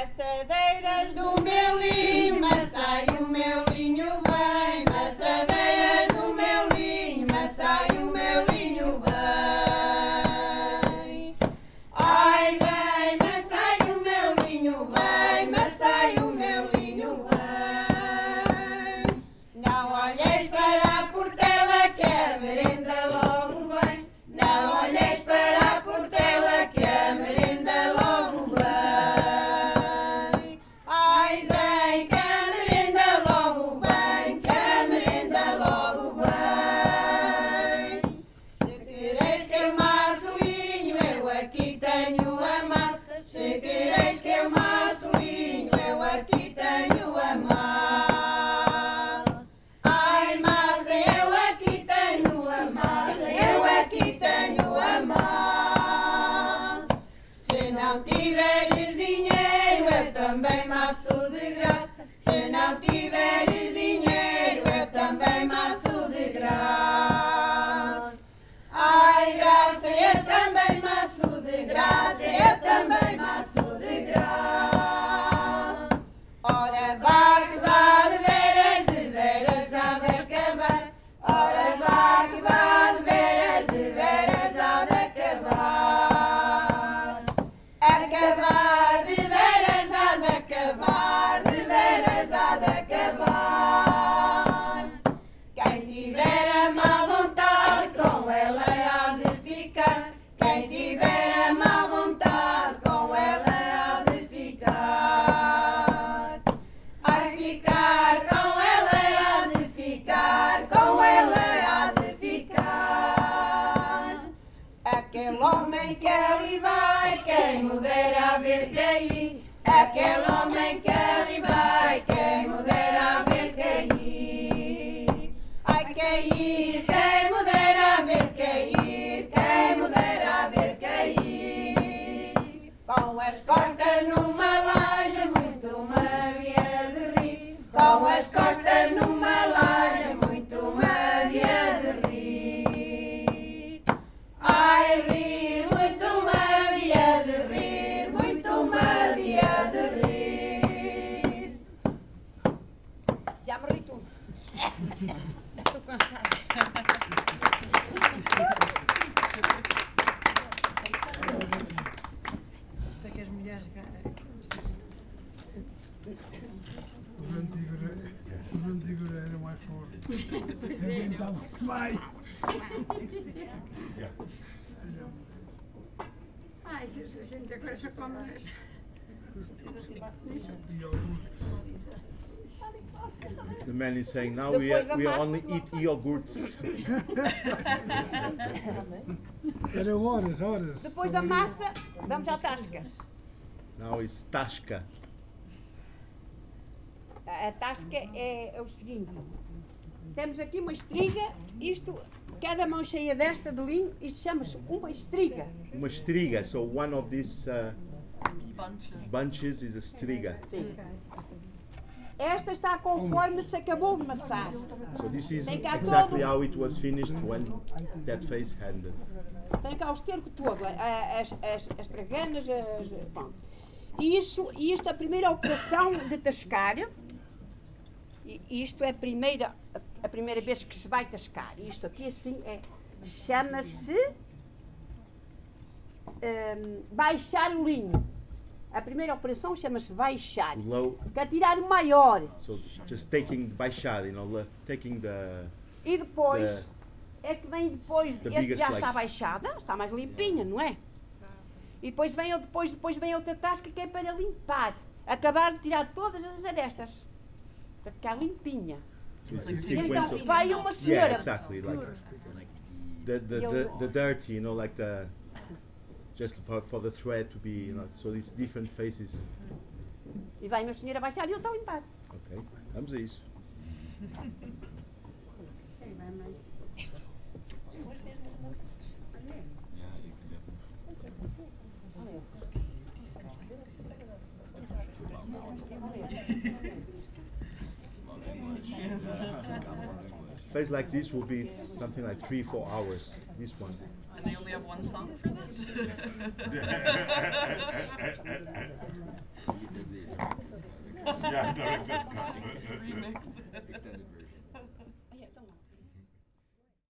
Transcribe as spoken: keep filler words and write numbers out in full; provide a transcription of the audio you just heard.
Maçadeiras do meu linho, maçai o meu linho bem. Maçadeiras do meu linho, maçai o meu linho bem. Ai bem, maçai o meu linho bem, maçai o meu linho bem. Não olheis para a portela que a merenda logo vem. Não olheis para a portela que a merenda logo vem. Ai vem, que a merenda logo vem, que a merenda logo vem. Se quereis que eu maço linho, eu aqui tenho a massa. Se quereis que eu maço linho, eu aqui tenho a massa. Ai massa, eu aqui tenho a massa, eu aqui tenho a massa. Se não tiveres dinheiro, eu também maço de graça. Se não tiveres dinheiro, eu também maço de graça. Ai graça, eu também maço de graça, eu também maço de graça. Ora vá que vá de veras, de veras há de acabar. Ora vá que vá de veras, de veras há de acabar. Acabar de veras há de acabar, de veras há de acabar. Quem tiver a má vontade, com ela há de ficar. Quem tiver a má vontade, com ela há de ficar. Há de ficar, com ela há de ficar, com ela há de ficar. Aquele homem que ali vai, quem me dera ver cair. Aquele homem que ali vai, quem me dera ver cair. Ai cair, quem me dera ver cair, quem me dera ver cair. Com as costas numa laje, muito me havia de rir. Com as costas numa laje, muito me havia de rir. Ai rir, muito me havia de rir, muito me havia de rir. Já me ri tudo. Estou cansada. Isto é que as mulheres ganham. Os antigos, os antigos eram mais fortes. Inventavam mais. Ai, se a gente agora já come as... The man is saying now we, are, we only eat yogurts. Eram horas, horas. Depois da massa, vamos à tasca. Now it's tashka. A tasca é, é o seguinte. Temos aqui uma estriga, isto, cada mão cheia desta de linho, isto chama-se uma estriga. Uma striga. So one of these uh, bunches is a striga. Sim. Esta está conforme se acabou de maçar. So this is Tem cá exactly todo- how it was finished when that face ended. Tem cá o esterco todo, a- a- as, as, as traganas, as, bom. E Isso, isto é a primeira operação de tascar. E isto é a primeira, a primeira vez que se vai tascar. Isto aqui assim é, chama-se hum, baixar o linho. A primeira operação chama-se baixar. Low. Que é tirar o maior. So just taking baixar, you know, le- taking the E depois, The- é que vem depois, the este biggest já leg. está baixada, está mais limpinha, não é? E depois vem, o- depois, depois vem outra tasca que é para limpar. Acabar de tirar todas as arestas. Para ficar limpinha. so it's a E sequence então of vai uma yeah, senhora. exactly like the the, the the dirty, you know, like the just for, for the thread to be, you know, so these different faces. E vai uma senhora baixar e eu estou a limpar. Ok, vamos a isso. Face like this will be something like three, four hours. This one. And they only have one song for that. Yeah, director's cut. Remix.